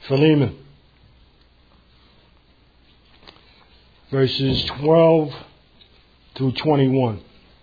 Philemon, verses 12 through 21.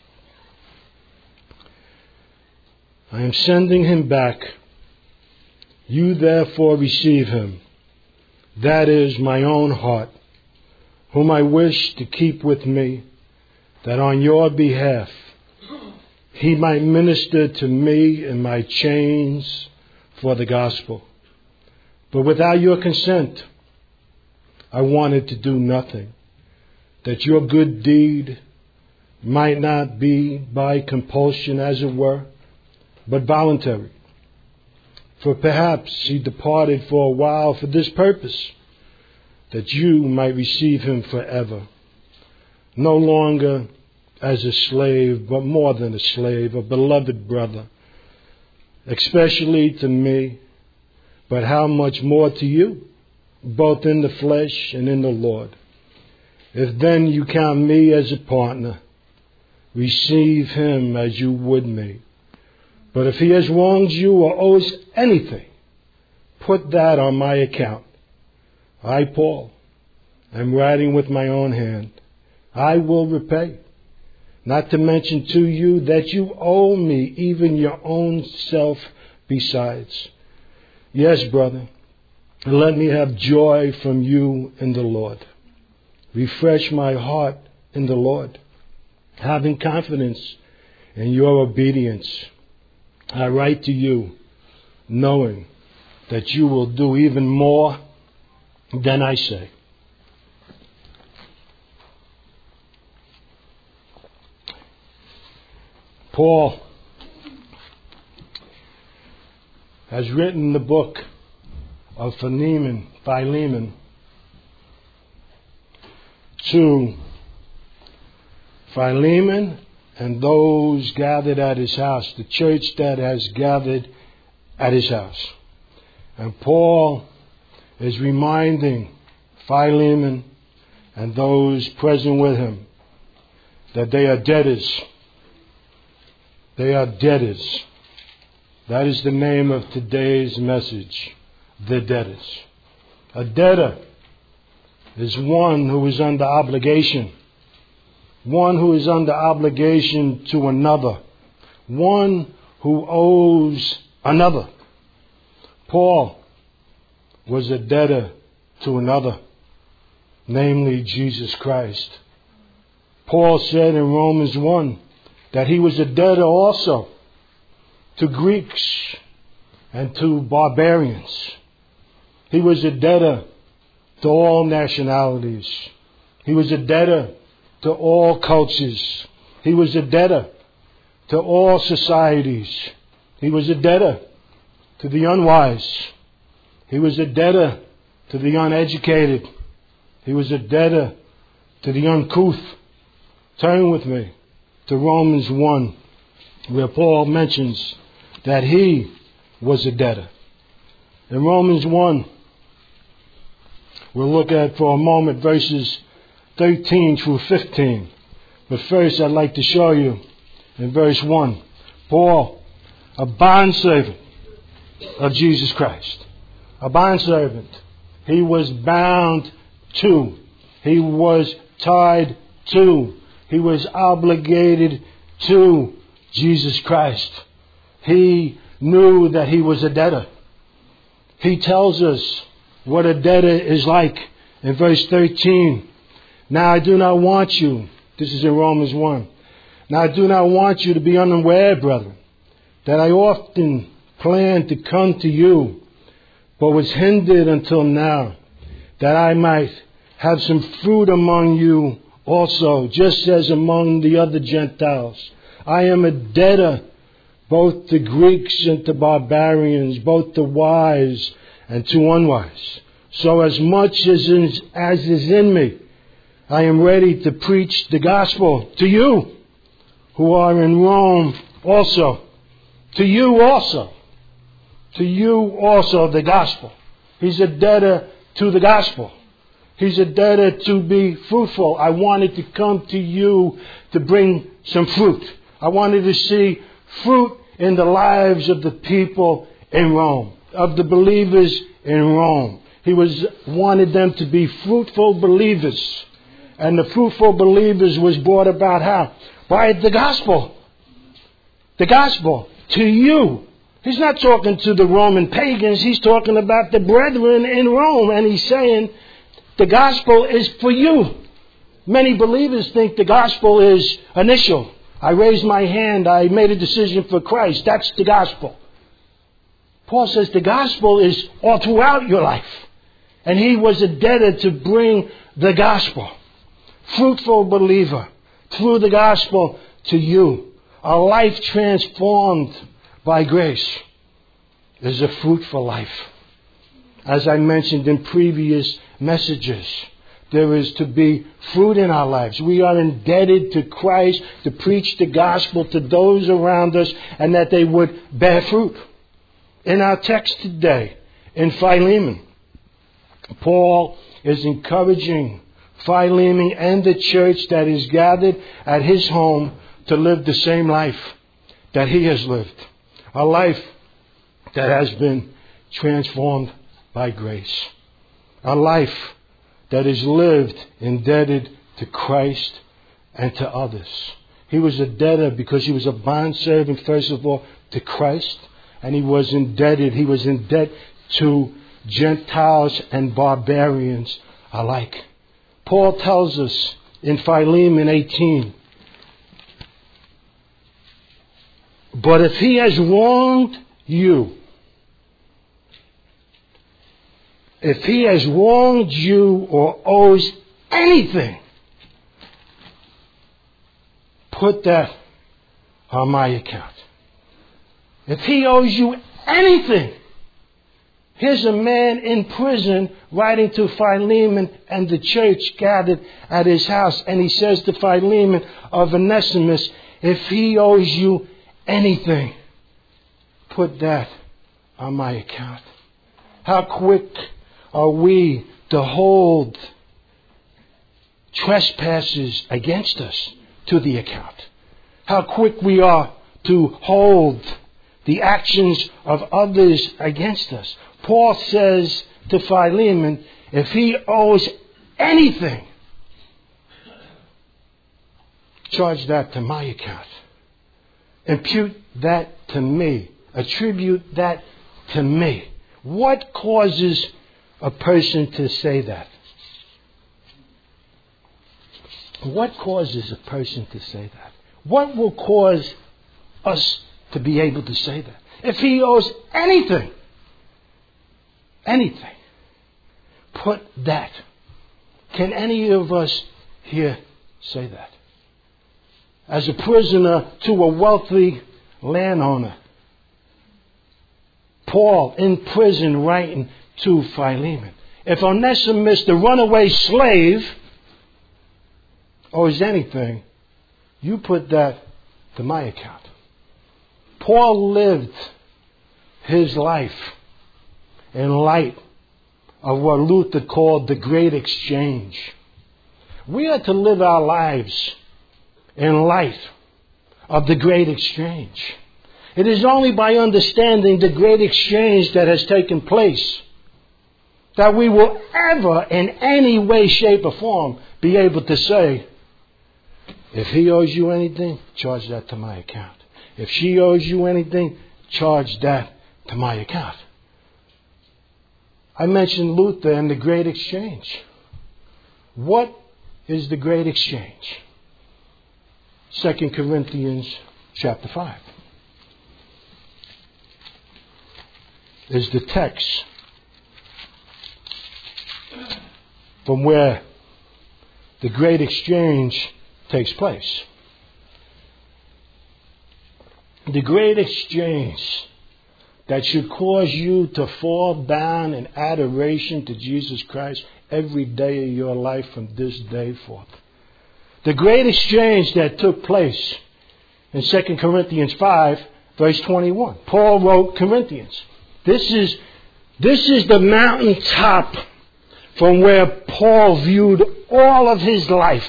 I am sending him back. You therefore receive him, that is my own heart, whom I wish to keep with me, that on your behalf he might minister to me in my chains for the gospel. But without your consent, I wanted to do nothing, that your good deed might not be by compulsion, as it were, but voluntary. For perhaps he departed for a while for this purpose, that you might receive him forever, no longer as a slave, but more than a slave, a beloved brother, especially to me, but how much more to you, both in the flesh and in the Lord. If then you count me as a partner, receive him as you would me. But if he has wronged you or owes anything, put that on my account. I, Paul, am writing with my own hand. I will repay. Not to mention to you that you owe me even your own self besides. Yes, brother, and let me have joy from you in the Lord. Refresh my heart in the Lord, having confidence in your obedience. I write to you, knowing that you will do even more than I say. Paul has written the book of Philemon to Philemon and those gathered at his house, the church that has gathered at his house. And Paul is reminding Philemon and those present with him that they are debtors. They are debtors. That is the name of today's message, the debtors. A debtor is one who is under obligation. One who is under obligation to another. One who owes another. Paul was a debtor to another, namely Jesus Christ. Paul said in Romans 1 that he was a debtor also to Greeks and to barbarians. He was a debtor to all nationalities. He was a debtor to all cultures. He was a debtor to all societies. He was a debtor to the unwise. He was a debtor to the uneducated. He was a debtor to the uncouth. Turn with me to Romans 1, where Paul mentions that he was a debtor. In Romans 1, we'll look at for a moment verses 13 through 15. But first I'd like to show you in verse 1, Paul, a bondservant of Jesus Christ. A bondservant. He was bound to. He was tied to. He was obligated to Jesus Christ. He knew that he was a debtor. He tells us what a debtor is like in verse 13. Now I do not want you, this is in Romans 1. Now I do not want you to be unaware, brethren, that I often planned to come to you, but was hindered until now, that I might have some fruit among you also, just as among the other Gentiles. I am a debtor both to Greeks and to barbarians, both to wise and to unwise. So as much as is in me, I am ready to preach the gospel to you who are in Rome also. To you also. To you also the gospel. He's a debtor to the gospel. He's a debtor to be fruitful. I wanted to come to you to bring some fruit. I wanted to see fruit in the lives of the people in Rome. of the believers in Rome. He wanted them to be fruitful believers. And the fruitful believers was brought about how? By the gospel. The gospel to you. He's not talking to the Roman pagans. He's talking about the brethren in Rome. And he's saying the gospel is for you. Many believers think the gospel is initial. I raised my hand. I made a decision for Christ. That's the gospel. Paul says the gospel is all throughout your life. And he was a debtor to bring the gospel. Fruitful believer. Through the gospel to you. A life transformed by grace is a fruitful life. As I mentioned in previous messages, there is to be fruit in our lives. We are indebted to Christ to preach the gospel to those around us and that they would bear fruit. In our text today, in Philemon, Paul is encouraging Philemon and the church that is gathered at his home to live the same life that he has lived. A life that has been transformed by grace. A life that is lived indebted to Christ and to others. He was a debtor because he was a bondservant, first of all, to Christ. And he was in debt to Gentiles and barbarians alike. Paul tells us in Philemon 18, but if he has wronged you, or owes anything, put that on my account. If he owes you anything, here's a man in prison writing to Philemon and the church gathered at his house. And he says to Philemon of Onesimus, if he owes you anything, put that on my account. How quick are we to hold trespasses against us to the account? How quick we are to hold the actions of others against us. Paul says to Philemon, if he owes anything, charge that to my account. Impute that to me. Attribute that to me. What causes a person to say that? What causes a person to say that? What will cause us to be able to say that? If he owes anything, put that. Can any of us here say that? As a prisoner to a wealthy landowner, Paul in prison writing to Philemon. If Onesimus, the runaway slave, owes anything, you put that to my account. Paul lived his life in light of what Luther called the Great Exchange. We are to live our lives in light of the Great Exchange. It is only by understanding the Great Exchange that has taken place that we will ever, in any way, shape, or form, be able to say, if he owes you anything, charge that to my account. If she owes you anything, charge that to my account. I mentioned Luther and the Great Exchange. What is the Great Exchange? 2 Corinthians chapter 5 is the text from where the Great Exchange takes place. The Great Exchange that should cause you to fall down in adoration to Jesus Christ every day of your life from this day forth. The Great Exchange that took place in 2 Corinthians 5, verse 21. Paul wrote Corinthians. This is the mountaintop from where Paul viewed all of his life.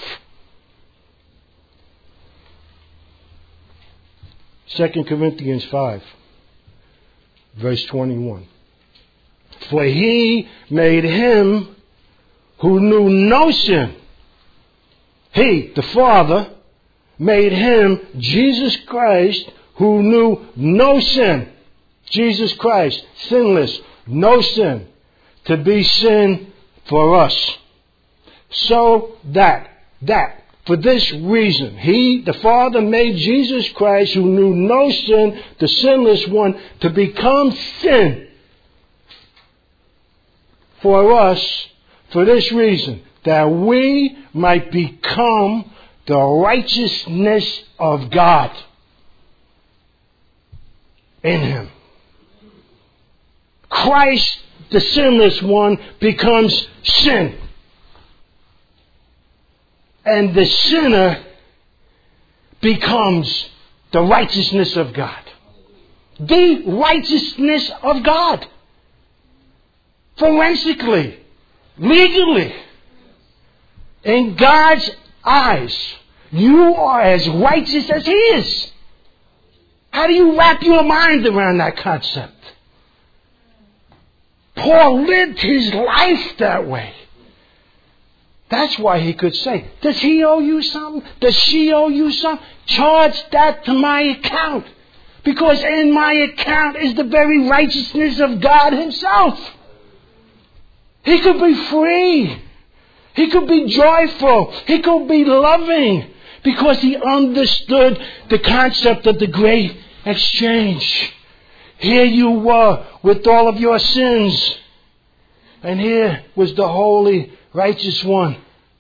2 Corinthians 5, verse 21. For he made him who knew no sin. He, the Father, made him, Jesus Christ, who knew no sin. Jesus Christ, sinless, no sin, to be sin for us. So that, for this reason, he, the Father, made Jesus Christ, who knew no sin, the sinless one, to become sin for us, for this reason, that we might become the righteousness of God in him. Christ, the sinless one, becomes sin. And the sinner becomes the righteousness of God. The righteousness of God. Forensically, legally, in God's eyes, you are as righteous as he is. How do you wrap your mind around that concept? Paul lived his life that way. That's why he could say, does he owe you something? Does she owe you something? Charge that to my account. Because in my account is the very righteousness of God himself. He could be free. He could be joyful. He could be loving. Because he understood the concept of the great exchange. Here you were with all of your sins. And here was the holy, righteous one.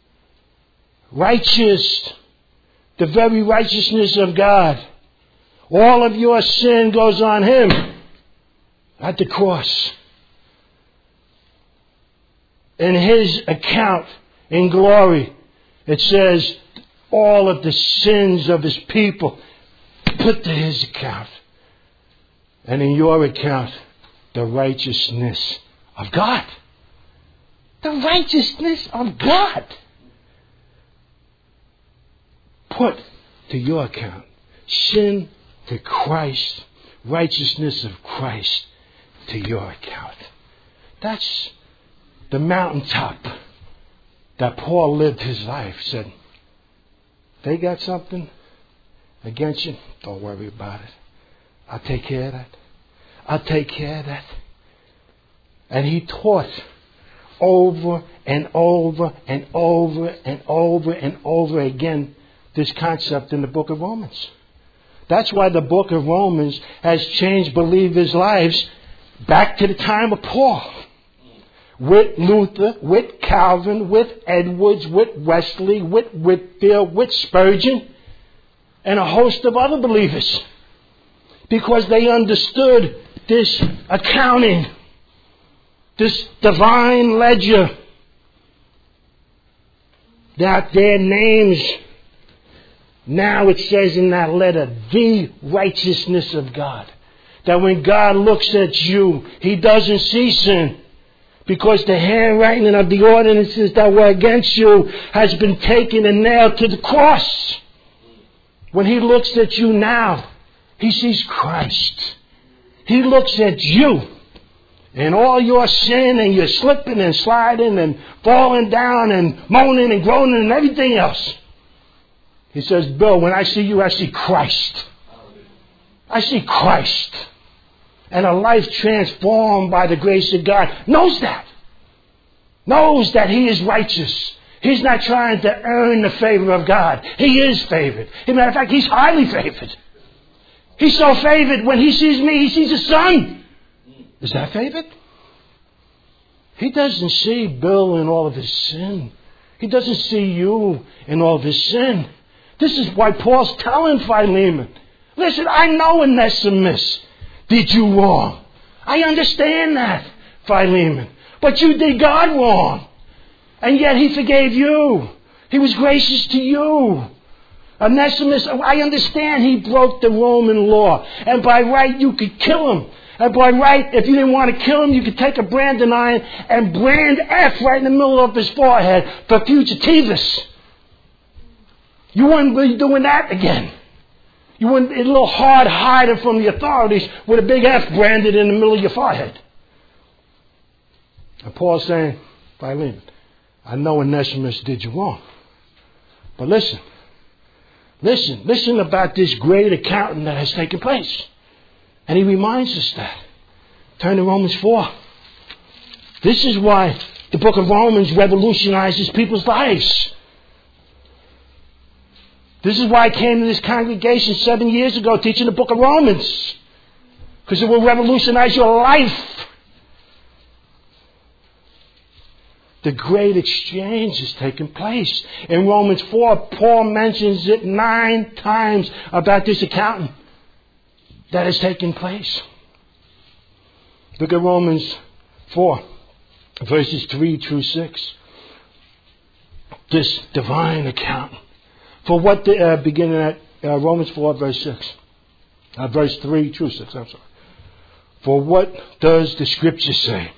Righteous. The very righteousness of God. All of your sin goes on him at the cross. In his account, in glory, it says all of the sins of his people put to his account. And in your account, the righteousness of God. The righteousness of God. Put to your account. Sin to Christ. Righteousness of Christ to your account. That's the mountaintop that Paul lived his life. Said, they got something against you, don't worry about it. I'll take care of that. I'll take care of that. And he taught over and over and over and over and over again this concept in the book of Romans. That's why the book of Romans has changed believers' lives back to the time of Paul. With Luther, with Calvin, with Edwards, with Wesley, with Whitfield, with Spurgeon, and a host of other believers. Because they understood this accounting, this divine ledger, that their names, now it says in that letter, the righteousness of God. That when God looks at you, he doesn't see sin. Because the handwriting of the ordinances that were against you has been taken and nailed to the cross. When he looks at you now, he sees Christ. He looks at you and all your sin and your slipping and sliding and falling down and moaning and groaning and everything else. He says, Bill, when I see you, I see Christ. I see Christ. And a life transformed by the grace of God knows that. Knows that he is righteous. He's not trying to earn the favor of God. He is favored. As a matter of fact, he's highly favored. He's so favored, when he sees me, he sees his son. Is that favored? He doesn't see Bill in all of his sin. He doesn't see you in all of his sin. This is why Paul's telling Philemon, listen, I know Onesimus did you wrong. I understand that, Philemon. But you did God wrong. And yet he forgave you. He was gracious to you. Onesimus, I understand he broke the Roman law. And by right, you could kill him. And by right, if you didn't want to kill him, you could take a branding iron and brand F right in the middle of his forehead for fugitivus. You wouldn't be doing that again. You wouldn't be a little hard hiding from the authorities with a big F branded in the middle of your forehead. And Paul's saying, Philemon, I know Onesimus did you wrong. But listen about this great accounting that has taken place. And he reminds us that. Turn to Romans 4. This is why the book of Romans revolutionizes people's lives. This is why I came to this congregation 7 years ago teaching the book of Romans. Because it will revolutionize your life. The great exchange has taken place. In Romans 4, Paul mentions it 9 times about this accounting that has taken place. Look at Romans 4, verses 3 through 6. This divine accounting. For what beginning at Romans 4, verse 6. Verse 3 through 6, I'm sorry. For what does the scripture say?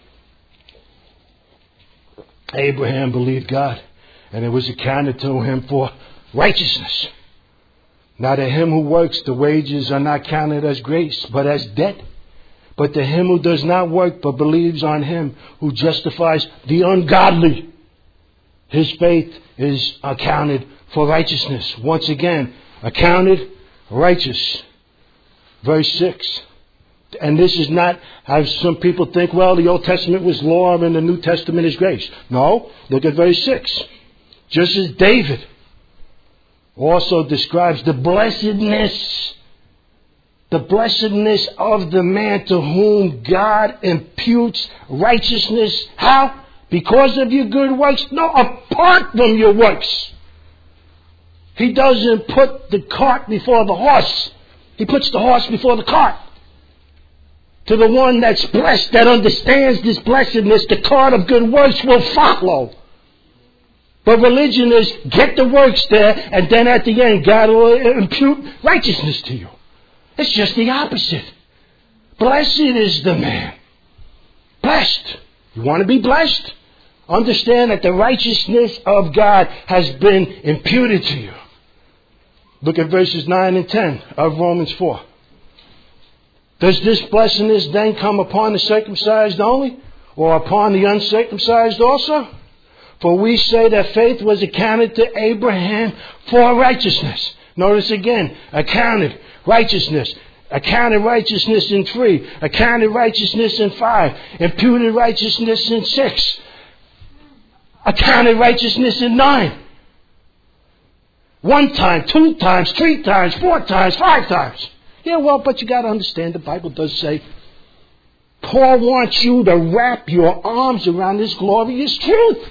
Abraham believed God, and it was accounted to him for righteousness. Now to him who works, the wages are not counted as grace, but as debt. But to him who does not work, but believes on him who justifies the ungodly, his faith is accounted for righteousness. Once again, accounted righteous. Verse 6. And this is not how some people think, well, the Old Testament was law and the New Testament is grace. No, look at verse 6. Just as David also describes the blessedness of the man to whom God imputes righteousness. How? Because of your good works? No, apart from your works. He doesn't put the cart before the horse. He puts the horse before the cart. To the one that's blessed, that understands this blessedness, the cart of good works will follow. But religion is get the works there, and then at the end, God will impute righteousness to you. It's just the opposite. Blessed is the man. Blessed. You want to be blessed? Understand that the righteousness of God has been imputed to you. Look at verses 9 and 10 of Romans 4. Does this blessedness then come upon the circumcised only, or upon the uncircumcised also? For we say that faith was accounted to Abraham for righteousness. Notice again, accounted righteousness. Accounted righteousness in 3. Accounted righteousness in 5. Imputed righteousness in 6. Accounted righteousness in 9. 1 time, 2 times, 3 times, 4 times, 5 times. Yeah, well, but you got to understand the Bible does say, Paul wants you to wrap your arms around this glorious truth.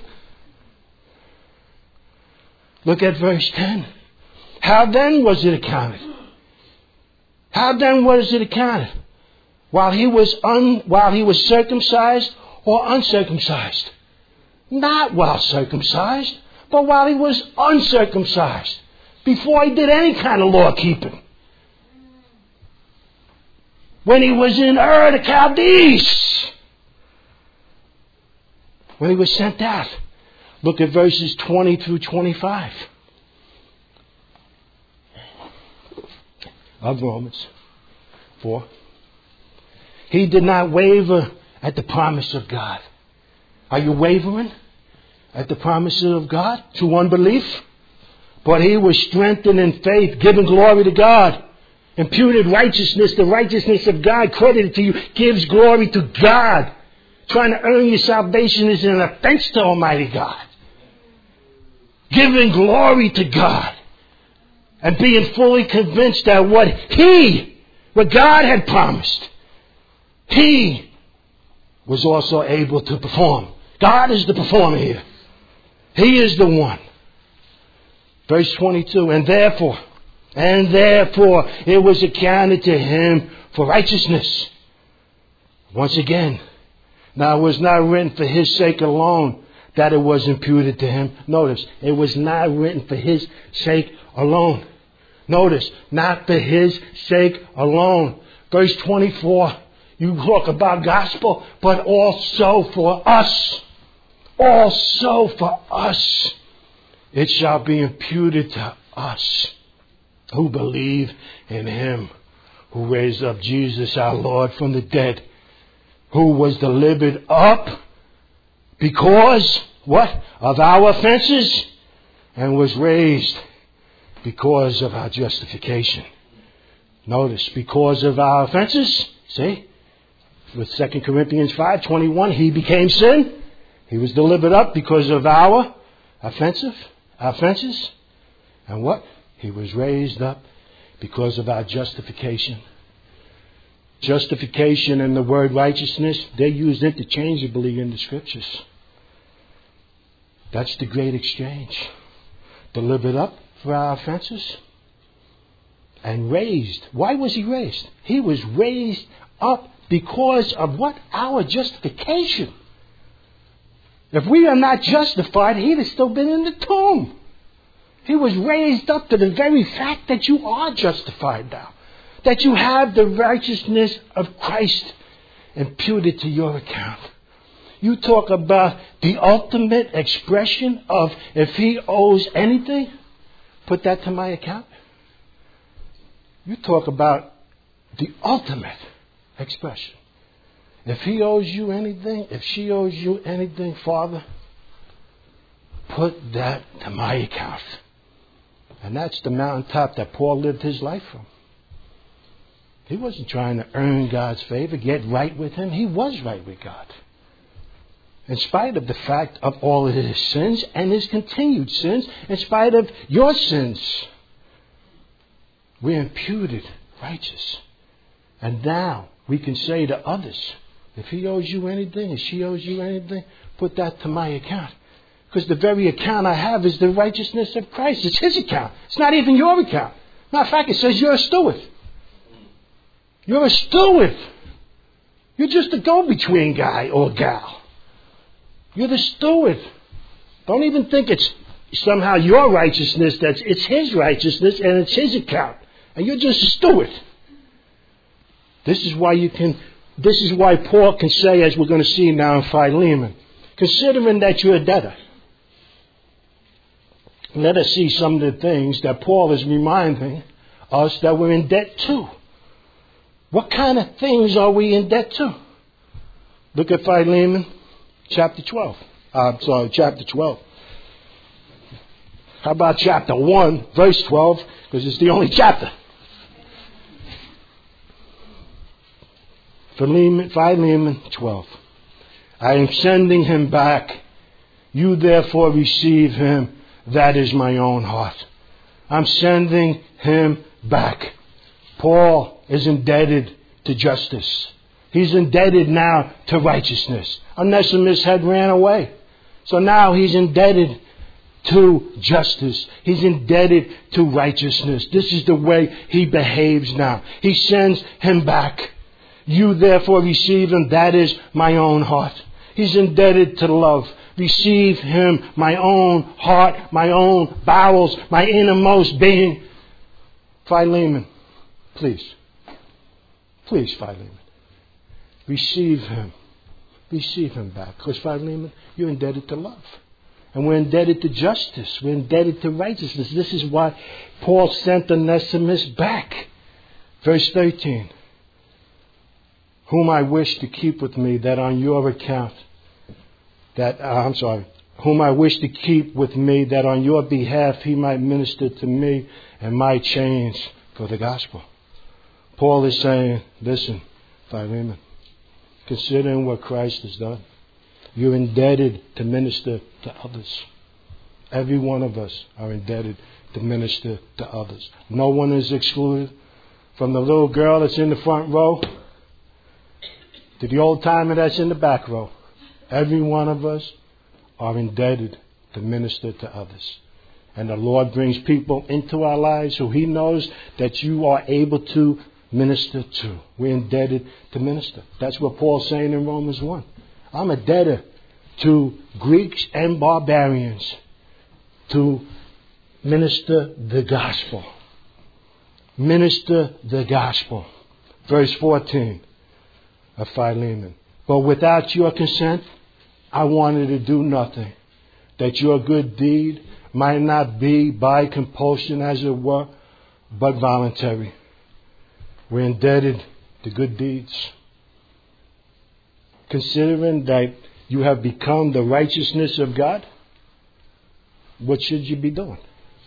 Look at verse 10. How then was it accounted? How then was it accounted? While he was circumcised or uncircumcised? Not while circumcised, but while he was uncircumcised. Before he did any kind of law keeping. When he was in Ur the Chaldees. When he was sent out. Look at verses 20 through 25. Of Romans 4. He did not waver at the promise of God. Are you wavering at the promises of God through unbelief? But he was strengthened in faith, giving glory to God. Imputed righteousness, the righteousness of God credited to you, gives glory to God. Trying to earn your salvation is an offense to Almighty God. Giving glory to God. And being fully convinced that what God had promised, He was also able to perform. God is the performer here. He is the one. Verse 22, and therefore, it was accounted to him for righteousness. Once again, now it was not written for his sake alone that it was imputed to him. Notice, it was not written for his sake alone. Notice, not for his sake alone. Verse 24, you talk about gospel, but also for us. Also for us. It shall be imputed to us who believe in him who raised up Jesus our Lord from the dead, who was delivered up because, what? Of our offenses, and was raised because of our justification. Notice, because of our offenses, see? With 2 Corinthians 5:21, he became sin. He was delivered up because of our offenses. And what? He was raised up because of our justification. Justification and the word righteousness, they're used interchangeably in the scriptures. That's the great exchange. Delivered up for our offenses and raised. Why was he raised? He was raised up because of what? Our justification. If we are not justified, he'd have still been in the tomb. He was raised up to the very fact that you are justified now. That you have the righteousness of Christ imputed to your account. You talk about the ultimate expression of if he owes anything, put that to my account. You talk about the ultimate expression. If he owes you anything, if she owes you anything, Father, put that to my account. And that's the mountaintop that Paul lived his life from. He wasn't trying to earn God's favor, get right with him. He was right with God. In spite of the fact of all of his sins and his continued sins, in spite of your sins, we're imputed righteous. And now we can say to others, if he owes you anything, if she owes you anything, put that to my account. Because the very account I have is the righteousness of Christ. It's his account. It's not even your account. Matter of fact, it says you're a steward. You're a steward. You're just a go-between guy or gal. You're the steward. Don't even think it's somehow your righteousness. It's his righteousness and it's his account. And you're just a steward. This is why Paul can say, as we're going to see now in Philemon, considering that you're a debtor. Let us see some of the things that Paul is reminding us that we're in debt to. What kind of things are we in debt to? Look at Philemon chapter 12. Chapter 12. How about chapter 1, verse 12? Because it's the only chapter. Philemon 12. I am sending him back. You therefore receive him. That is my own heart. I'm sending him back. Paul is indebted to justice. He's indebted now to righteousness. Onesimus had ran away. So now he's indebted to justice. He's indebted to righteousness. This is the way he behaves now. He sends him back. You therefore receive him. That is my own heart. He's indebted to love. Receive him, my own heart, my own bowels, my innermost being. Philemon, please. Please, Philemon. Receive him. Receive him back. Because, Philemon, you're indebted to love. And we're indebted to justice. We're indebted to righteousness. This is why Paul sent Onesimus back. Verse 13. Whom I wish to keep with me, that on your account, whom I wish to keep with me, that on your behalf he might minister to me and my chains for the gospel. Paul is saying, listen, Philemon, considering what Christ has done, you're indebted to minister to others. Every one of us are indebted to minister to others. No one is excluded. From the little girl that's in the front row to the old timer that's in the back row. Every one of us are indebted to minister to others. And the Lord brings people into our lives who he knows that you are able to minister to. We're indebted to minister. That's what Paul's saying in Romans 1. I'm a debtor to Greeks and barbarians to minister the gospel. Minister the gospel. Verse 14 of Philemon. But without your consent, I wanted to do nothing, that your good deed might not be by compulsion, as it were, but voluntary. We're indebted to good deeds. Considering that you have become the righteousness of God, what should you be doing?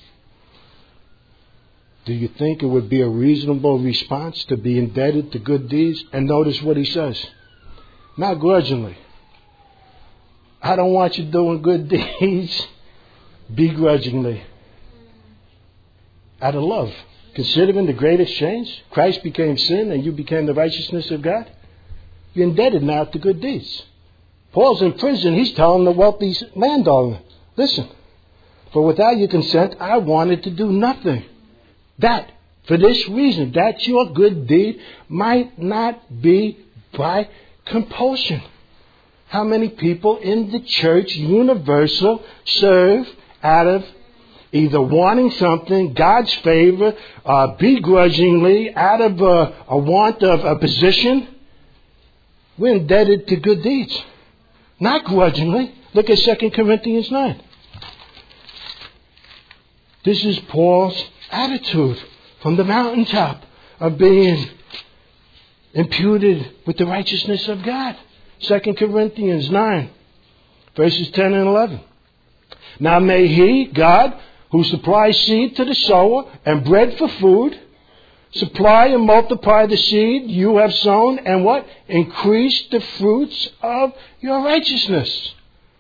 Do you think it would be a reasonable response to be indebted to good deeds? And notice what he says. Not grudgingly. I don't want you doing good deeds begrudgingly. Out of love. Considering the great exchange, Christ became sin and you became the righteousness of God. You're indebted now to good deeds. Paul's in prison. He's telling the wealthy landowner, listen, for without your consent, I wanted to do nothing. That, for this reason, that your good deed might not be by compulsion. How many people in the church, universal, serve out of either wanting something, God's favor, begrudgingly, out of a want of a position? We're indebted to good deeds. Not grudgingly. Look at 2 Corinthians 9. This is Paul's attitude from the mountaintop of being imputed with the righteousness of God. 2 Corinthians 9, verses 10 and 11. Now may He, God, who supplies seed to the sower and bread for food, supply and multiply the seed you have sown and what? Increase the fruits of your righteousness,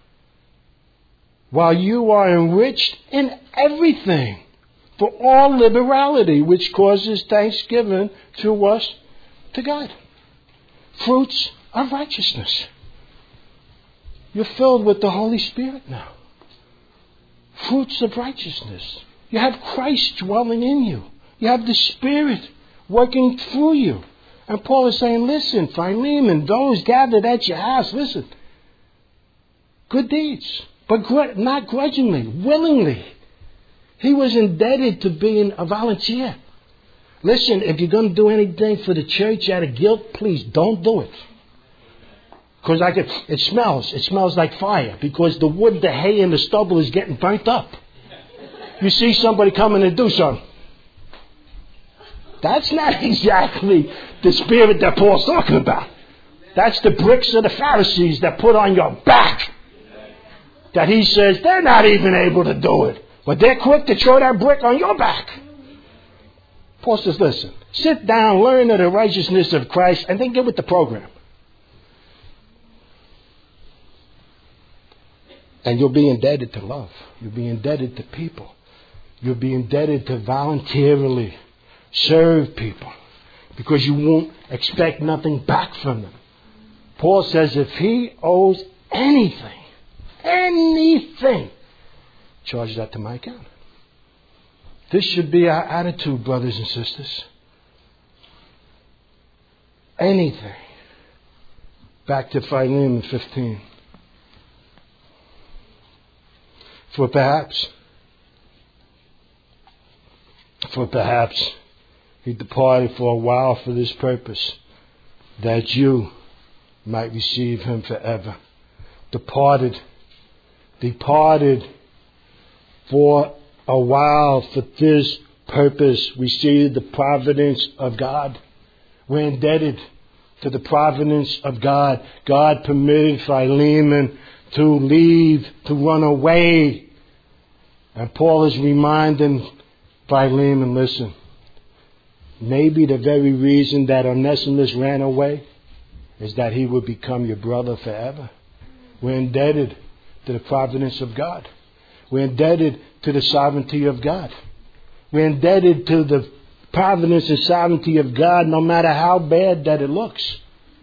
while you are enriched in everything for all liberality, which causes thanksgiving to us, to God. Fruits of righteousness. You're filled with the Holy Spirit now. Fruits of righteousness. You have Christ dwelling in you. You have the Spirit working through you. And Paul is saying, listen, Philemon, those gathered at your house, listen. Good deeds, but not grudgingly, willingly. He was indebted to being a volunteer. Listen, if you're going to do anything for the church out of guilt, please don't do it. Because it smells like fire. Because the wood, the hay, and the stubble is getting burnt up. You see somebody coming to do something. That's not exactly the spirit that Paul's talking about. That's the bricks of the Pharisees that put on your back. That he says they're not even able to do it. But they're quick to throw that brick on your back. Paul says, listen, sit down, learn of the righteousness of Christ, and then get with the program. And you'll be indebted to love. You'll be indebted to people. You'll be indebted to voluntarily serve people. Because you won't expect nothing back from them. Paul says if he owes anything, charge that to my account. This should be our attitude, brothers and sisters. Anything. Back to Philemon 15. For perhaps he departed for a while for this purpose, that you might receive him forever. Departed for a while for this purpose. We see the providence of God. We're indebted to the providence of God. God permitted Philemon to leave, to run away. And Paul is reminding Philemon, listen, maybe the very reason that Onesimus ran away is that he would become your brother forever. We're indebted to the providence of God. We're indebted to the sovereignty of God. We're indebted to the providence and sovereignty of God, no matter how bad that it looks.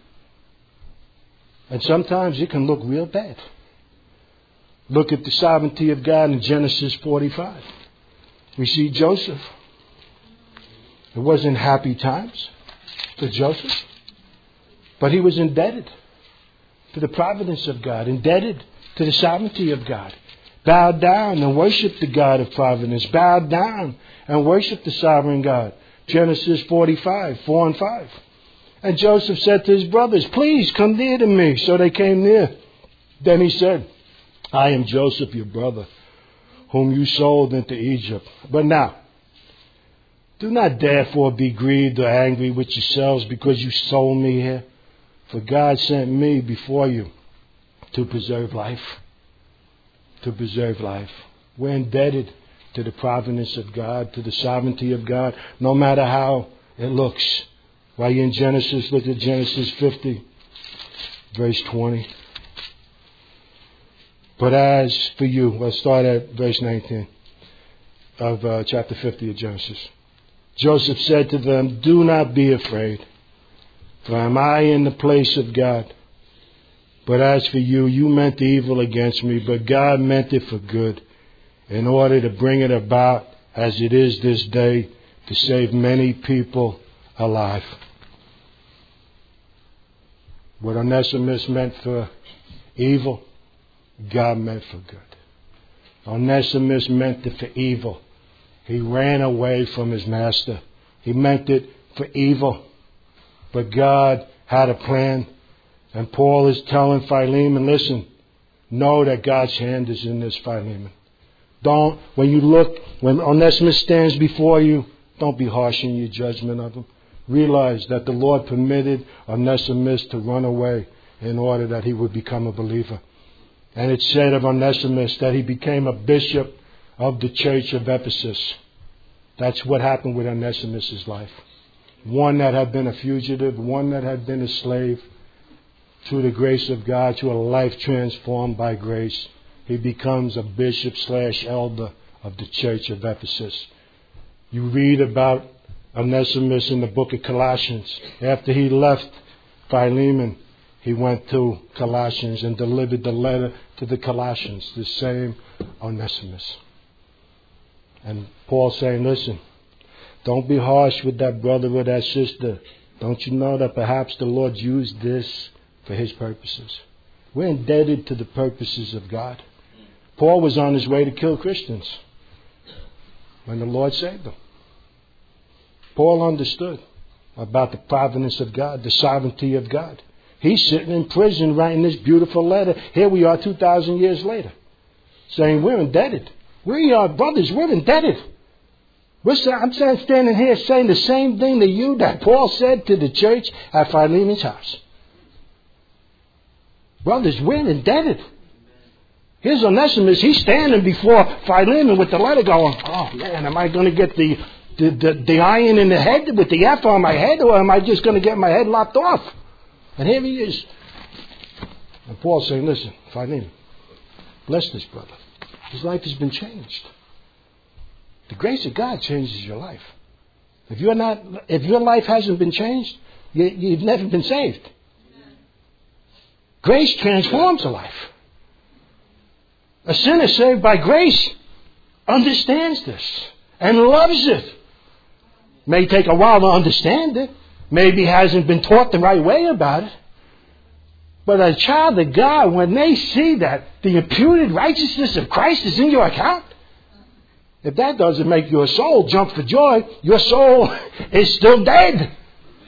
And sometimes it can look real bad. Look at the sovereignty of God in Genesis 45. We see Joseph. It wasn't happy times for Joseph, but he was indebted to the providence of God, indebted to the sovereignty of God. Bowed down and worshiped the God of providence. Bowed down and worshiped the sovereign God. Genesis 45, 4 and 5. And Joseph said to his brothers, please come near to me. So they came near. Then he said, I am Joseph, your brother, whom you sold into Egypt. But now, do not therefore be grieved or angry with yourselves because you sold me here. For God sent me before you to preserve life. To preserve life. We're indebted to the providence of God, to the sovereignty of God, no matter how it looks. While you're in Genesis, look at Genesis 50, verse 20. But as for you, let's start at verse 19 of chapter 50 of Genesis. Joseph said to them, do not be afraid, for am I in the place of God? But as for you, you meant evil against me, but God meant it for good, in order to bring it about as it is this day, to save many people alive. What Onesimus meant for evil, God meant for good. Onesimus meant it for evil. He ran away from his master. He meant it for evil. But God had a plan. And Paul is telling Philemon, listen, know that God's hand is in this, Philemon. When Onesimus stands before you, don't be harsh in your judgment of him. Realize that the Lord permitted Onesimus to run away in order that he would become a believer. And it said of Onesimus that he became a bishop of the church of Ephesus. That's what happened with Onesimus' life. One that had been a fugitive, one that had been a slave, through the grace of God, to a life transformed by grace, he becomes a bishop/elder of the church of Ephesus. You read about Onesimus in the book of Colossians. After he left Philemon, he went to Colossians and delivered the letter to the Colossians, the same Onesimus. And Paul's saying, listen, don't be harsh with that brother or that sister. Don't you know that perhaps the Lord used this for his purposes? We're indebted to the purposes of God. Paul was on his way to kill Christians when the Lord saved them. Paul understood about the providence of God, the sovereignty of God. He's sitting in prison writing this beautiful letter. Here we are 2,000 years later, saying we're indebted. We are brothers, we're indebted. I'm standing here saying the same thing to you that Paul said to the church at Philemon's house. Brothers, we're indebted. Here's Onesimus. He's standing before Philemon with the letter going, oh man, am I going to get the iron in the head with the F on my head, or am I just going to get my head lopped off? And here he is. And Paul's saying, listen, Philemon, bless this brother. His life has been changed. The grace of God changes your life. If your life hasn't been changed, you've never been saved. Grace transforms a life. A sinner saved by grace understands this and loves it. May take a while to understand it. Maybe hasn't been taught the right way about it. But a child of God, when they see that the imputed righteousness of Christ is in your account, if that doesn't make your soul jump for joy, your soul is still dead.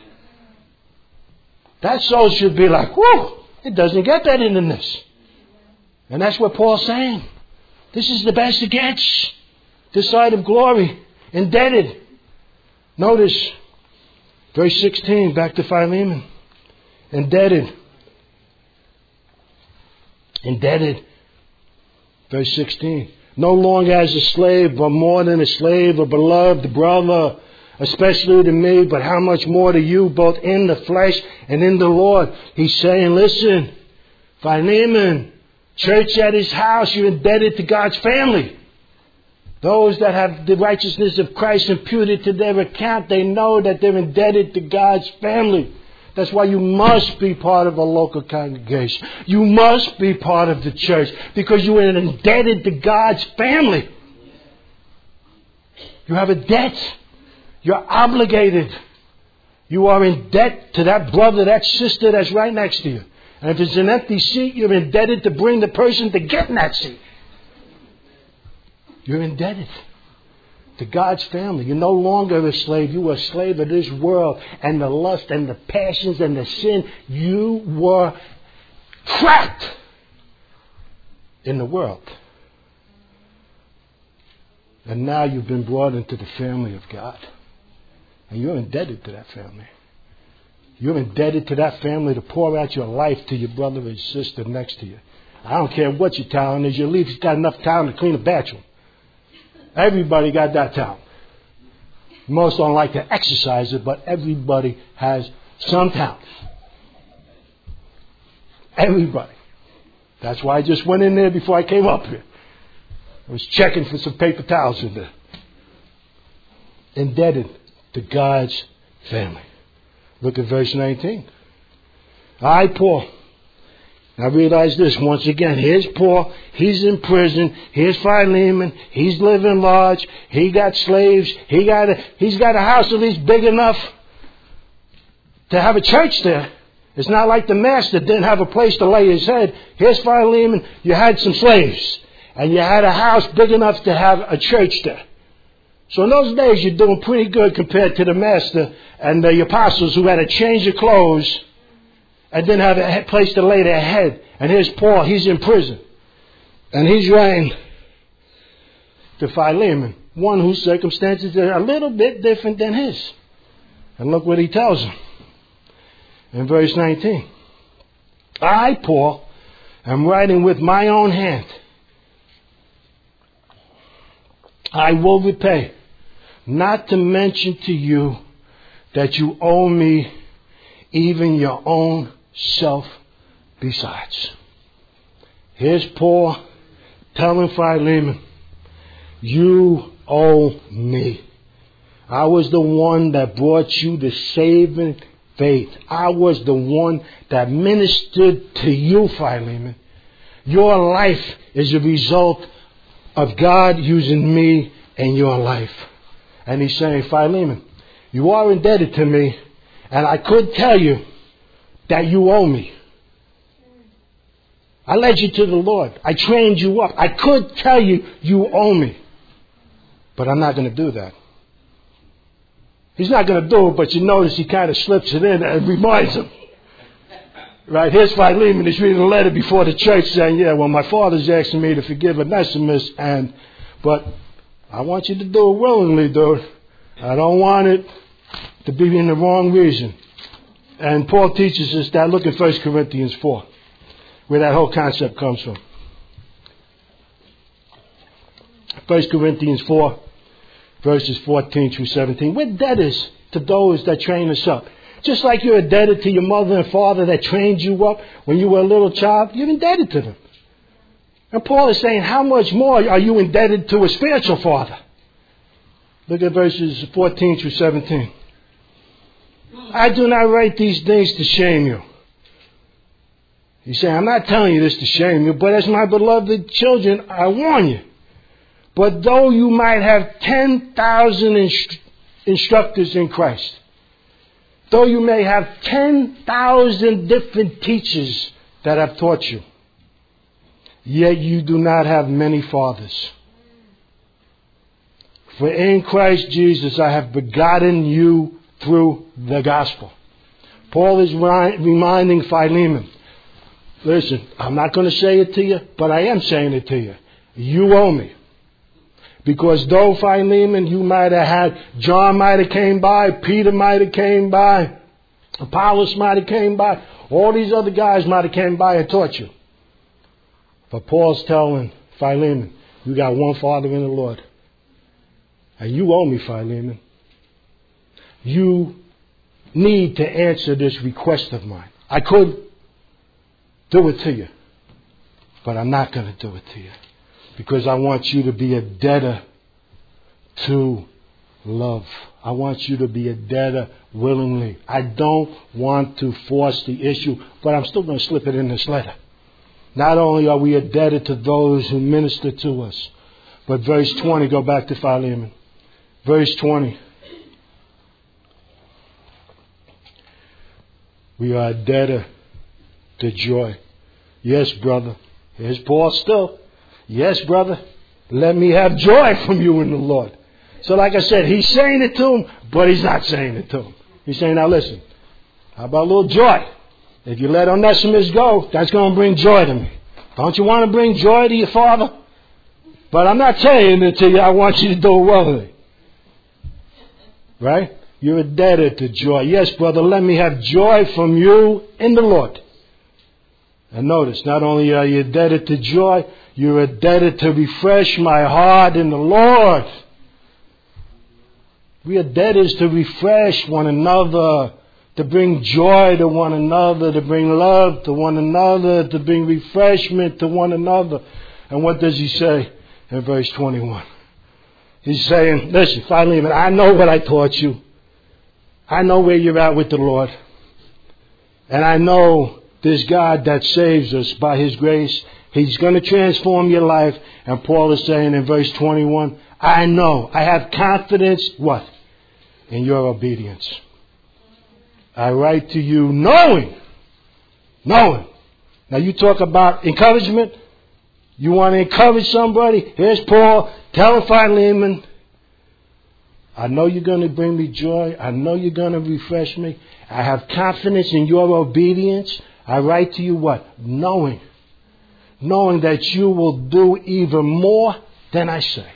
That soul should be like, whoo, it doesn't get that in this. And that's what Paul's saying. This is the best it gets. This side of glory. Indebted. Notice, verse 16, back to Philemon. Indebted. Indebted. Verse 16. No longer as a slave, but more than a slave, a beloved brother, especially to me, but how much more to you, both in the flesh and in the Lord. He's saying, listen, Philemon, church at his house, you're indebted to God's family. Those that have the righteousness of Christ imputed to their account, they know that they're indebted to God's family. That's why you must be part of a local congregation. You must be part of the church because you are indebted to God's family. You have a debt. You're obligated. You are in debt to that brother, that sister that's right next to you. And if it's an empty seat, you're indebted to bring the person to get in that seat. You're indebted to God's family. You're no longer a slave. You were a slave of this world and the lust and the passions and the sin. You were trapped in the world. And now you've been brought into the family of God. And you're indebted to that family. You're indebted to that family to pour out your life to your brother and sister next to you. I don't care what your talent is. Your least got enough talent to clean a bathroom. Everybody got that talent. Most don't like to exercise it, but everybody has some talent. Everybody. That's why I just went in there before I came up here. I was checking for some paper towels in there. Indebted to God's family. Look at verse 19. I, Paul. Now realize this once again. Here's Paul. He's in prison. Here's Philemon. He's living large. He got slaves. He's got a house at least big enough to have a church there. It's not like the master didn't have a place to lay his head. Here's Philemon. You had some slaves. And you had a house big enough to have a church there. So in those days you're doing pretty good compared to the master and the apostles who had to change their clothes and didn't have a place to lay their head. And here's Paul, he's in prison. And he's writing to Philemon, one whose circumstances are a little bit different than his. And look what he tells him in verse 19. I, Paul, am writing with my own hand. I will repay, not to mention to you that you owe me even your own self besides. Here's Paul telling Philemon, you owe me. I was the one that brought you the saving faith. I was the one that ministered to you, Philemon. Your life is a result of God using me in your life. And he's saying, Philemon, you are indebted to me, and I could tell you that you owe me. I led you to the Lord. I trained you up. I could tell you you owe me. But I'm not going to do that. He's not going to do it, but you notice he kind of slips it in and reminds him. Right, here's Philemon. He's reading a letter before the church saying, yeah, well, my father's asking me to forgive Onesimus, but I want you to do it willingly, dude. I don't want it to be in the wrong reason. And Paul teaches us that. Look at 1 Corinthians 4, where that whole concept comes from. 1 Corinthians 4, verses 14 through 17. We're debtors to those that train us up. Just like you're indebted to your mother and father that trained you up when you were a little child, you're indebted to them. And Paul is saying, how much more are you indebted to a spiritual father? Look at verses 14 through 17. I do not write these things to shame you. He's saying, I'm not telling you this to shame you, but as my beloved children, I warn you. But though you might have 10,000 instructors in Christ, though you may have 10,000 different teachers that have taught you, yet you do not have many fathers. For in Christ Jesus I have begotten you through the gospel. Paul is reminding Philemon, listen, I'm not going to say it to you, but I am saying it to you. You owe me. Because though Philemon, you might have had, John might have came by, Peter might have came by, Apollos might have came by, all these other guys might have came by and taught you. But Paul's telling Philemon, you got one Father in the Lord. And you owe me, Philemon. You need to answer this request of mine. I could do it to you, but I'm not going to do it to you. Because I want you to be a debtor to love. I want you to be a debtor willingly. I don't want to force the issue, but I'm still going to slip it in this letter. Not only are we indebted to those who minister to us, but verse 20, go back to Philemon. Verse 20. We are a debtor to joy. Yes, brother. Here's Paul still. Yes, brother. Let me have joy from you in the Lord. So like I said, he's saying it to him, but he's not saying it to him. He's saying, now listen, how about a little joy? If you let Onesimus go, that's going to bring joy to me. Don't you want to bring joy to your father? But I'm not saying it to you. I want you to do it willingly. Right? You're a debtor to joy. Yes, brother, let me have joy from you in the Lord. And notice, not only are you indebted to joy, you're indebted to refresh my heart in the Lord. We are debtors to refresh one another, to bring joy to one another, to bring love to one another, to bring refreshment to one another. And what does he say in verse 21? He's saying, listen, Philemon, I know what I taught you. I know where you're at with the Lord. And I know this God that saves us by His grace. He's going to transform your life. And Paul is saying in verse 21, I know, I have confidence, what? In your obedience. I write to you knowing. Now you talk about encouragement. You want to encourage somebody? Here's Paul telling Philemon, I know you're going to bring me joy. I know you're going to refresh me. I have confidence in your obedience. I write to you what? Knowing that you will do even more than I say.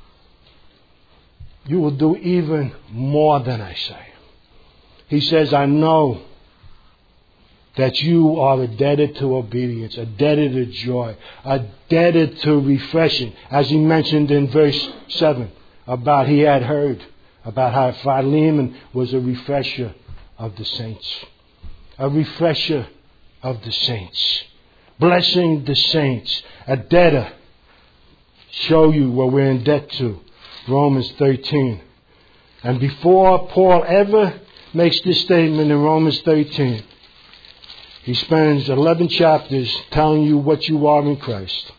You will do even more than I say. He says, I know that you are indebted to obedience, indebted to joy, indebted to refreshing. As he mentioned in verse 7, about he had heard about how Philemon was a refresher of the saints. A refresher of the saints. Blessing the saints. A debtor. Show you what we're in debt to. Romans 13. And before Paul ever makes this statement in Romans 13, he spends 11 chapters telling you what you are in Christ.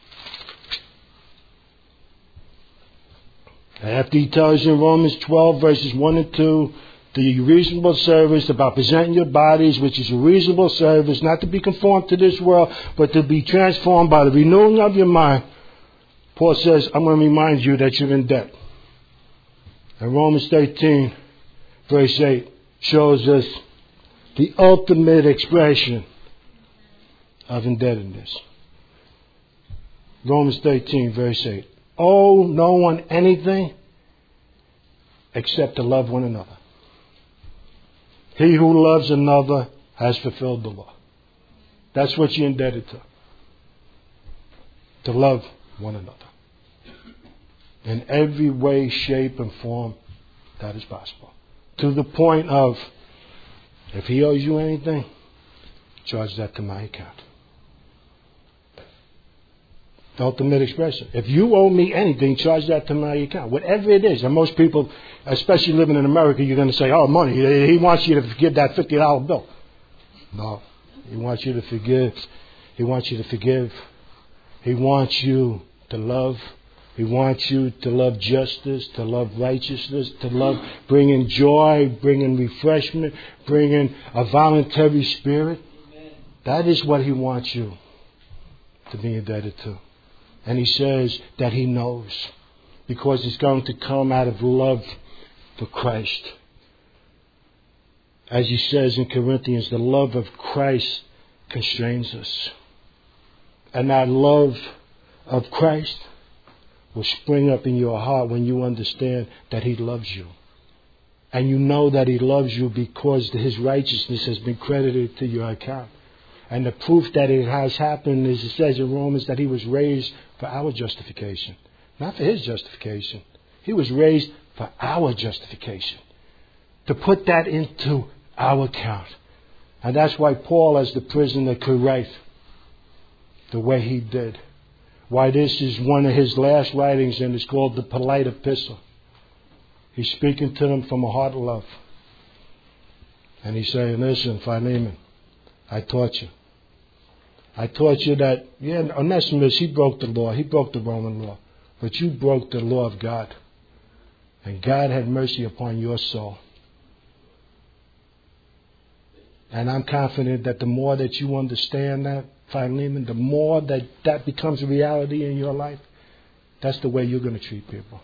After he tells you in Romans 12 verses 1 and 2, the reasonable service about presenting your bodies, which is a reasonable service, not to be conformed to this world, but to be transformed by the renewing of your mind. Paul says, I'm going to remind you that you're in debt. And Romans 13 verse 8 shows us the ultimate expression of indebtedness. Romans 13 verse 8. Owe no one anything except to love one another. He who loves another has fulfilled the law. That's what you're indebted to. To love one another. In every way, shape, and form that is possible. To the point of, if he owes you anything, charge that to my account. The ultimate expression. If you owe me anything, charge that to my account. Whatever it is. And most people, especially living in America, you're going to say, oh, money. He wants you to forgive that $50 bill. No. He wants you to forgive. He wants you to forgive. He wants you to love. He wants you to love justice, to love righteousness, to love bringing joy, bringing refreshment, bringing a voluntary spirit. Amen. That is what he wants you to be indebted to. And he says that he knows, because it's going to come out of love for Christ. As he says in Corinthians, the love of Christ constrains us. And that love of Christ will spring up in your heart when you understand that he loves you. And you know that he loves you because his righteousness has been credited to your account. And the proof that it has happened is, it says in Romans, that he was raised for our justification. Not for his justification. He was raised for our justification. To put that into our account. And that's why Paul, as the prisoner, could write the way he did. Why this is one of his last writings, and it's called the Polite Epistle. He's speaking to them from a heart of love. And he's saying, listen, Philemon, I taught you. I taught you that, Onesimus, he broke the law. He broke the Roman law. But you broke the law of God. And God had mercy upon your soul. And I'm confident that the more that you understand that, Philemon, the more that becomes a reality in your life, that's the way you're going to treat people.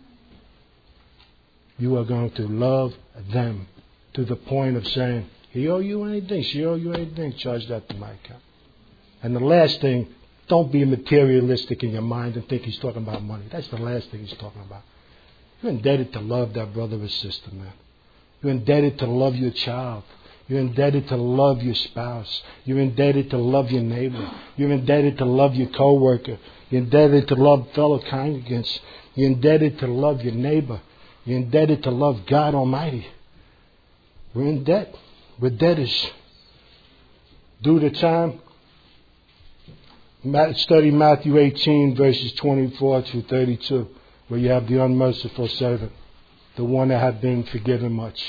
You are going to love them to the point of saying, he owe you anything, she owe you anything, charge that to my account. And the last thing, don't be materialistic in your mind and think he's talking about money. That's the last thing he's talking about. You're indebted to love that brother or sister, man. You're indebted to love your child. You're indebted to love your spouse. You're indebted to love your neighbor. You're indebted to love your coworker. You're indebted to love fellow congregants. You're indebted to love your neighbor. You're indebted to love God Almighty. We're in debt. We're debtors. Due to time, study Matthew 18, verses 24 to 32, where you have the unmerciful servant, the one that had been forgiven much.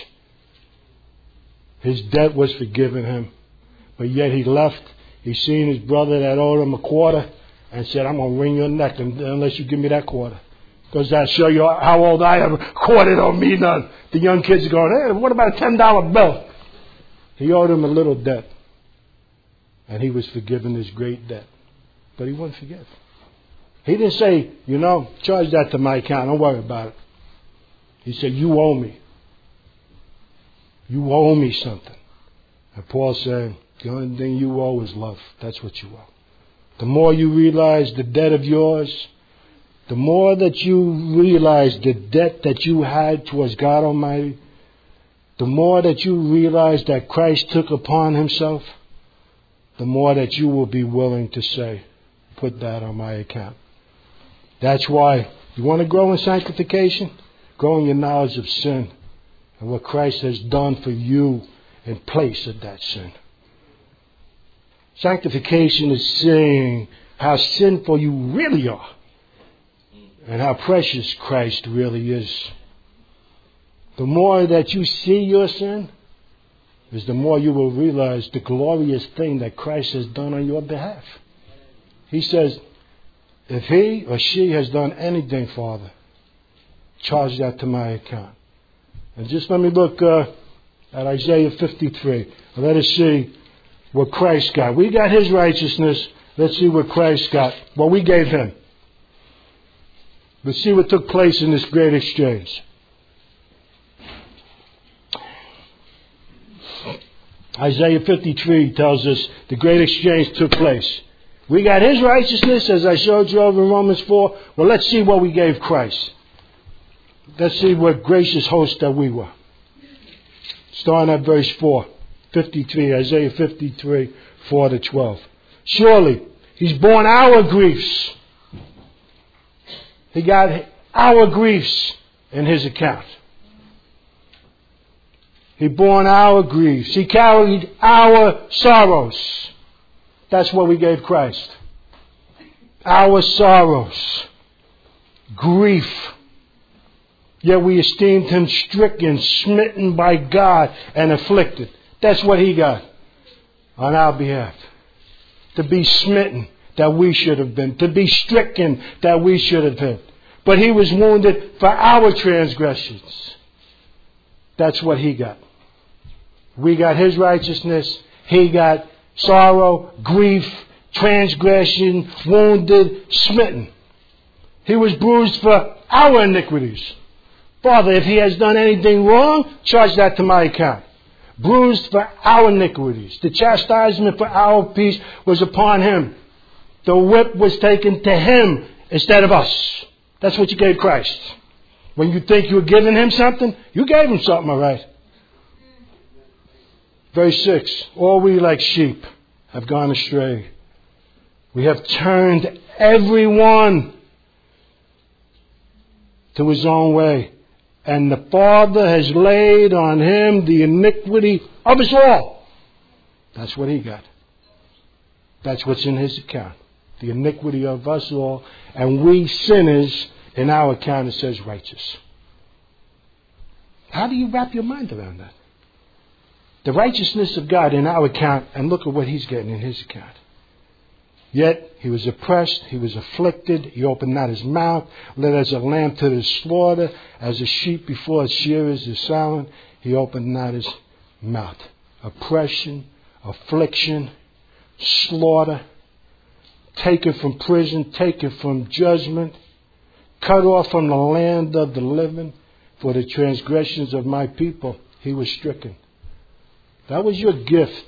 His debt was forgiven him, but yet he left. He seen his brother that owed him a quarter and said, I'm going to wring your neck unless you give me that quarter. Because that'll show you how old I am. Quarter don't mean none. The young kids are going, hey, what about a $10 bill? He owed him a little debt. And he was forgiven his great debt. But he wouldn't forgive. He didn't say, charge that to my account. Don't worry about it. He said, you owe me. You owe me something. And Paul said, the only thing you owe is love. That's what you owe. The more you realize the debt of yours, the more that you realize the debt that you had towards God Almighty, the more that you realize that Christ took upon himself, the more that you will be willing to say, put that on my account. That's why you want to grow in sanctification? Grow in your knowledge of sin and what Christ has done for you in place of that sin. Sanctification is seeing how sinful you really are and how precious Christ really is. The more that you see your sin, is the more you will realize the glorious thing that Christ has done on your behalf. He says, if he or she has done anything, Father, charge that to my account. And just let me look at Isaiah 53. And let us see what Christ got. We got his righteousness. Let's see what Christ got. What we gave him. Let's see what took place in this great exchange. Isaiah 53 tells us the great exchange took place. We got his righteousness, as I showed you over in Romans 4. Well, let's see what we gave Christ. Let's see what gracious hosts that we were. Starting at verse 4, 53, Isaiah 53, 4 to 12. Surely, he's borne our griefs. He got our griefs in his account. He borne our griefs. He carried our sorrows. That's what we gave Christ. Our sorrows. Grief. Yet we esteemed him stricken, smitten by God, and afflicted. That's what he got on our behalf. To be smitten that we should have been. To be stricken that we should have been. But he was wounded for our transgressions. That's what he got. We got his righteousness. He got sorrow, grief, transgression, wounded, smitten. He was bruised for our iniquities. Father, if he has done anything wrong, charge that to my account. Bruised for our iniquities. The chastisement for our peace was upon him. The whip was taken to him instead of us. That's what you gave Christ. When you think you were giving him something, you gave him something, all right. Verse 6, all we like sheep have gone astray. We have turned everyone to his own way. And the Father has laid on him the iniquity of us all. That's what he got. That's what's in his account. The iniquity of us all. And we sinners, in our account it says righteous. How do you wrap your mind around that? The righteousness of God in our account, and look at what he's getting in his account. Yet he was oppressed, he was afflicted, he opened not his mouth, led as a lamb to the slaughter, as a sheep before its shearers is silent, he opened not his mouth. Oppression, affliction, slaughter, taken from prison, taken from judgment, cut off from the land of the living, for the transgressions of my people he was stricken. That was your gift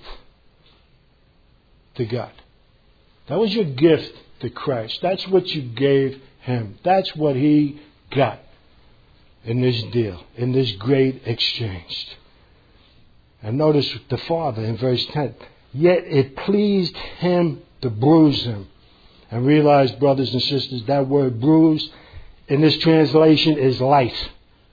to God. That was your gift to Christ. That's what you gave him. That's what he got in this deal, in this great exchange. And notice the Father in verse 10. Yet it pleased him to bruise him. And realize, brothers and sisters, that word bruise in this translation is light.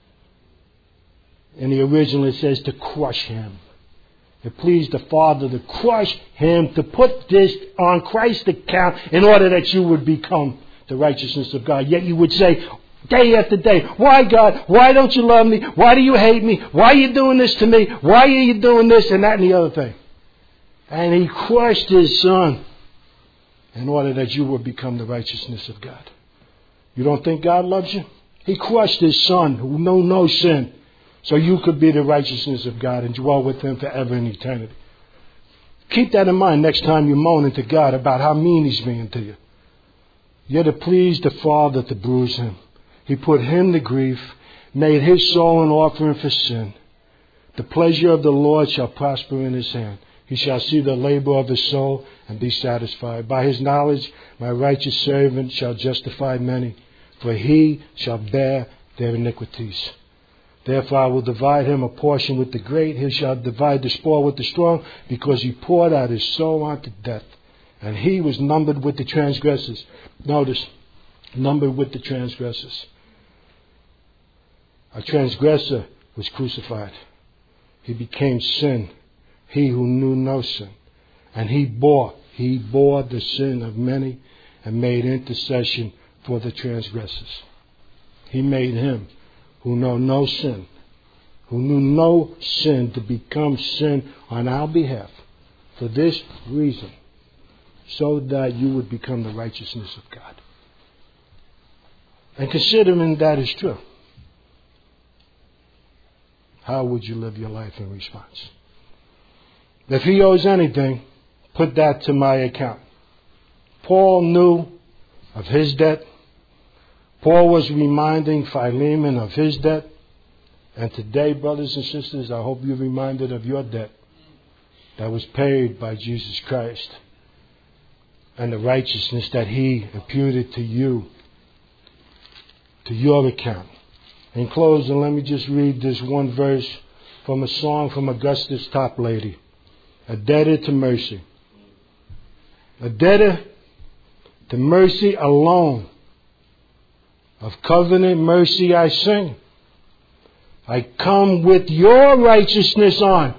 In the original it says to crush him. It pleased the Father to crush him, to put this on Christ's account in order that you would become the righteousness of God. Yet you would say, day after day, why God? Why don't you love me? Why do you hate me? Why are you doing this to me? Why are you doing this and that and the other thing? And he crushed his Son in order that you would become the righteousness of God. You don't think God loves you? He crushed his Son who knew no sin so you could be the righteousness of God and dwell with him forever in eternity. Keep that in mind next time you're moaning to God about how mean he's being to you. Yet it pleased the Father to bruise him. He put him to grief, made his soul an offering for sin. The pleasure of the Lord shall prosper in his hand. He shall see the labor of his soul and be satisfied. By his knowledge, my righteous servant shall justify many, for he shall bear their iniquities. Therefore I will divide him a portion with the great. He shall divide the spoil with the strong, because he poured out his soul unto death. And he was numbered with the transgressors. Notice, numbered with the transgressors. A transgressor was crucified. He became sin. He who knew no sin. And he bore the sin of many and made intercession for the transgressors. He made him who knew no sin, to become sin on our behalf for this reason, so that you would become the righteousness of God. And considering that is true, how would you live your life in response? If he owes anything, put that to my account. Paul knew of his debt. Paul was reminding Philemon of his debt. And today, brothers and sisters, I hope you're reminded of your debt that was paid by Jesus Christ and the righteousness that he imputed to you, to your account. In closing, let me just read this one verse from a song from Augustus Toplady. A debtor to mercy. A debtor to mercy alone. Of covenant mercy I sing. I come with your righteousness on,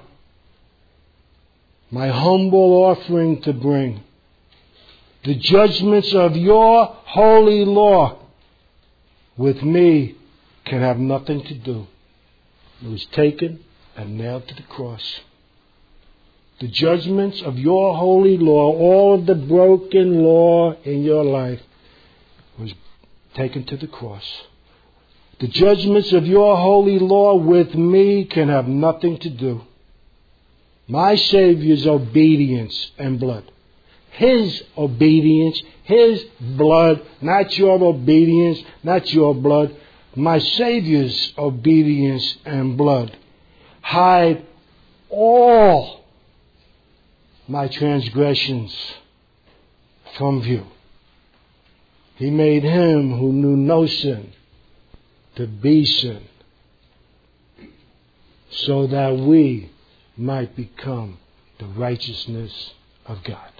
my humble offering to bring. The judgments of your holy law with me can have nothing to do. It was taken and nailed to the cross. The judgments of your holy law, all of the broken law in your life, was taken to the cross. The judgments of your holy law with me can have nothing to do. My Savior's obedience and blood. His obedience, his blood, not your obedience, not your blood. My Savior's obedience and blood hide all my transgressions from view. He made him who knew no sin to be sin, so that we might become the righteousness of God.